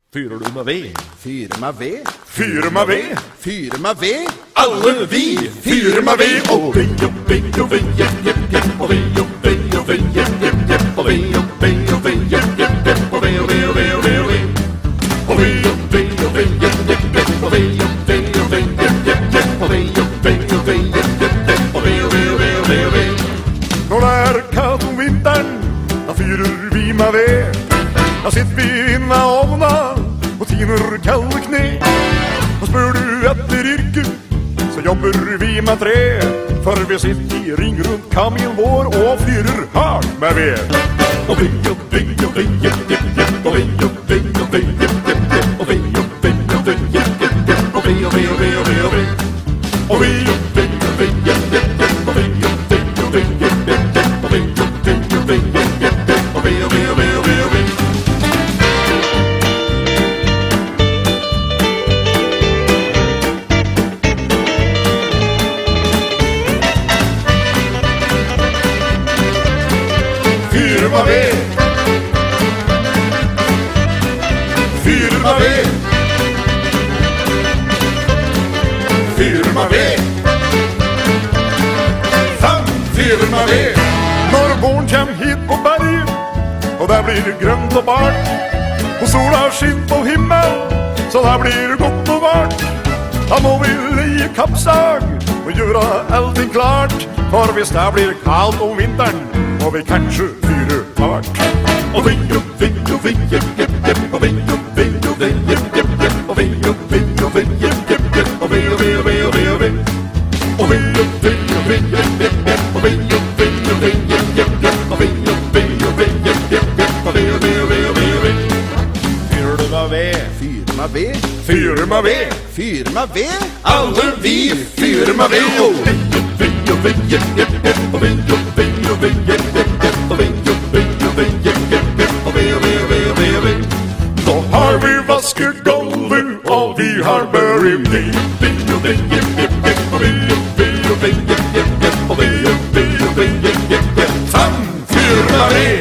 Fyrer du med ved? Fyre meg ved, Fyrer med ved? fyre meg ved. Alle vi fyrer med ved. Og ved og ved og ved, jepp, jepp, jepp. Og ved og ved og ved, jepp, jepp, jepp. Og ved og ved og ved, jepp, jepp, jepp. Og ved og ved og ved og ved og ved. Og ved og ved og ved, jepp, jepp, jepp. Og ved og ved og ved, jepp, jepp, jepp. Og ved og ved og ved, jepp, jepp, jepp. Og ved og ved og ved og ved og ved. Når det er kaldt om vinteren, da fyrer vi med ved. Da sitter vi inne av ovna og tiner kalde kne. Og spør du etter yrke, så jobber vi med tre. For vi sitter i ring rundt kaminen vår og fyrer hardt med ved. Og ved og ved og ved, jepp, jepp, jepp. Og ved og ved og ved, jepp, jepp, jepp. Og ved og ved og ved, jepp, jepp, jepp. Og ved og ved og ved og ved og ved. Og ved og ved og ved, jepp, jepp, jepp. Og ved og ved og ved, jepp, jepp, jepp. Og ved og ved og ved, jepp, jepp, jepp. Og ved og ved og ved og ved og ved. Fyre meg ved. Fyre meg ved. Fyre meg ved. Fyre meg ved. Når våren kjem hit på berget, og der blir det grønt og bart, og sola skinn på himmel, så der blir det godt og vart. Da må vi leie kappsag og gjøre allting klart, for hvis det blir kaldt om vinteren, må vi kanskje fyre hardt. Og ved og ved og ved, jepp, jepp, jepp. Og ved og ved og ved, jepp, jepp, jepp. Og ved og ved og ved, jepp, jepp, jepp. Og ved og ved og ved og ved og ved. Og ved og ved og ved, jepp, jepp, jepp. Og ved og ved og ved, jepp, jepp, jepp. Og ved og ved og ved, jepp, jepp, jepp. Og ved og ved og ved og ved og ved. Fyrer du meg ved? Fyre meg ved, Fyrer meg ved? fyre meg ved. Alle vi fyrer meg ved. Og ved og ved, jepp, jepp, jepp. Og ved og ved og ved, jepp, jepp, jepp. Og ved og ved og ved, jepp, jepp, jepp. Og ved og ved og ved og ved og ved. Så har vi vasket gulvet, og vi har børet ved. Ved og ved, jepp, jepp, jepp. Og ved og ved og ved, jepp, jepp, jepp. Og ved og ved og ved, jepp, jepp, jepp. Fyrer meg ved.